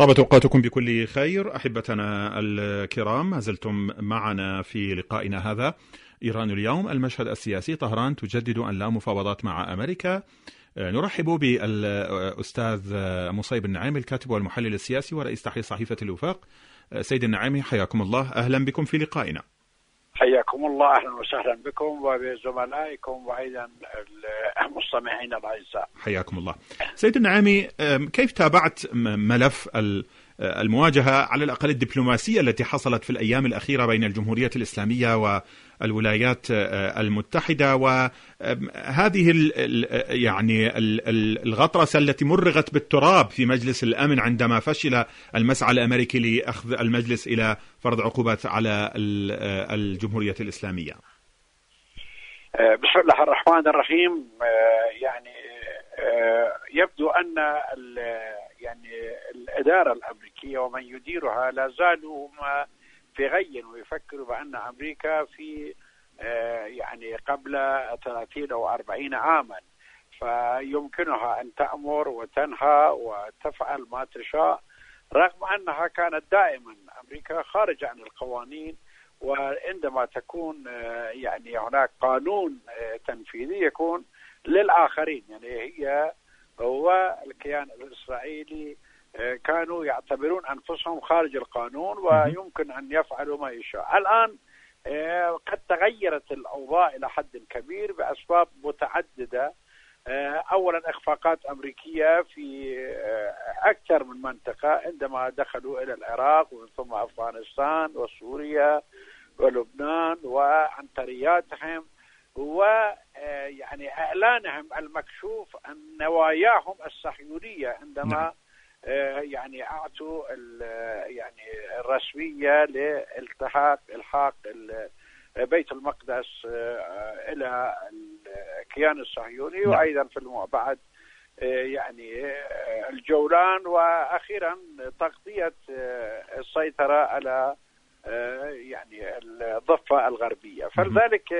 طابت أوقاتكم بكل خير أحبتنا الكرام، ما زلتم معنا في لقائنا هذا. إيران اليوم، المشهد السياسي، طهران تجدد أن لا مفاوضات مع أمريكا. نرحب بالأستاذ مصيب النعيمي، الكاتب والمحلل السياسي ورئيس تحرير صحيفة الوفاق. سيد النعيمي، حياكم الله، أهلا بكم في لقائنا. حياكم الله، أهلا وسهلا بكم وبزملائكم وأيضا المستمعين الأعزاء. حياكم الله. سيد النعيمي، كيف تابعت ملف المواجهة على الأقل الدبلوماسية التي حصلت في الأيام الأخيرة بين الجمهورية الإسلامية والولايات المتحدة، وهذه يعني الغطرسة التي مرغت بالتراب في مجلس الأمن عندما فشل المسعى الأمريكي لأخذ المجلس إلى فرض عقوبات على الجمهورية الإسلامية؟ بسم الله الرحمن الرحيم. يعني يبدو أن يعني الإدارة الأمريكية ومن يديرها لا زالوا في غي ويفكروا بأن أمريكا في يعني قبل 30 أو 40 عاما، فيمكنها أن تأمر وتنهى وتفعل ما تشاء، رغم أنها كانت دائما أمريكا خارجة عن القوانين. وعندما تكون يعني هناك قانون تنفيذي يكون للآخرين، يعني هو الكيان الإسرائيلي كانوا يعتبرون أنفسهم خارج القانون ويمكن أن يفعلوا ما يشاء. الآن قد تغيرت الأوضاع إلى حد كبير بأسباب متعددة. أولا إخفاقات أمريكية في أكثر من منطقة عندما دخلوا إلى العراق ومن ثم أفغانستان وسوريا ولبنان، وعنترياتهم ويعني إعلانهم المكشوف عن نواياهم الصهيونية عندما يعني أعطوا يعني الرسمية لإلحاق بيت المقدس إلى الكيان الصهيوني، وأيضا في المعبعد يعني الجولان، وأخيرا تغطية السيطرة على يعني الضفة الغربية. فلذلك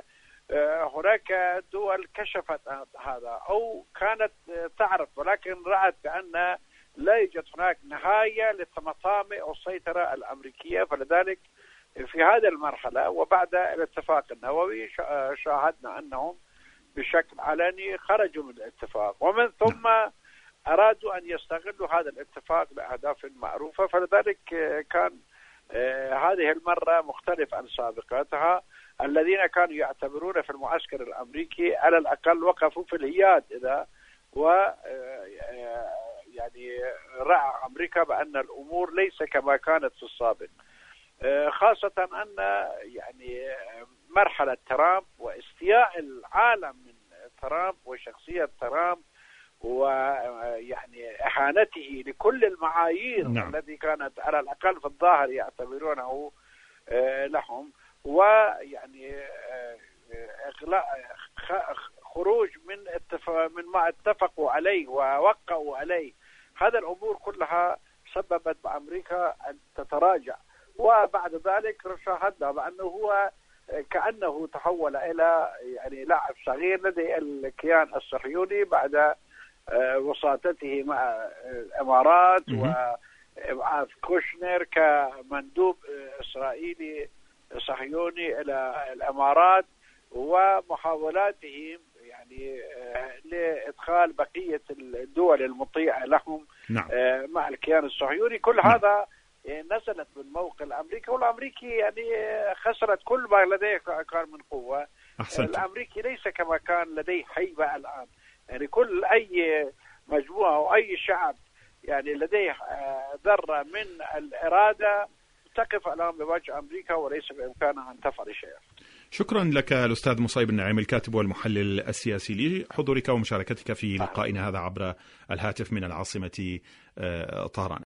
هناك دول كشفت هذا أو كانت تعرف، ولكن رأت بأن لا يوجد هناك نهاية للتمطامع والسيطرة الأمريكية. فلذلك في هذه المرحلة وبعد الاتفاق النووي شاهدنا أنهم بشكل علني خرجوا من الاتفاق، ومن ثم أرادوا أن يستغلوا هذا الاتفاق لأهداف معروفة. فلذلك كان هذه المرة مختلف عن سابقتها. الذين كانوا يعتبرون في المعسكر الأمريكي على الأقل وقفوا في الهياد إذا يعني رأى أمريكا بأن الأمور ليس كما كانت في السابق، خاصة أن يعني مرحلة ترامب واستياء العالم من ترامب وشخصية ترامب ويعني إهانته لكل المعايير التي كانت على الأقل في الظاهر يعتبرونه لهم، ويعني خروج من ما اتفقوا عليه ووقعوا عليه. هذا الأمور كلها سببت بأمريكا أن تتراجع، وبعد ذلك شاهدنا بأنه هو كأنه تحول إلى يعني لاعب صغير لدى الكيان الصهيوني بعد وساطته مع الإمارات وإبعاث كوشنر كمندوب إسرائيلي صهيوني إلى الإمارات، ومحاولاتهم يعني لإدخال بقية الدول المطيعة لهم مع الكيان الصهيوني. كل هذا نزلت من موقع الأمريكي، والأمريكي يعني خسرت كل ما لديه كان من قوة. الأمريكي ليس كما كان لديه هيبة الآن، يعني كل أي مجموعة أو أي شعب يعني لديه ذرة من الإرادة تقف الآن بوجه أمريكا وليس بإمكانها أن تفعل شيئا. شكرا لك الأستاذ مصيب النعيمي، الكاتب والمحلل السياسي، لحضورك ومشاركتك في لقائنا هذا عبر الهاتف من العاصمة طهران.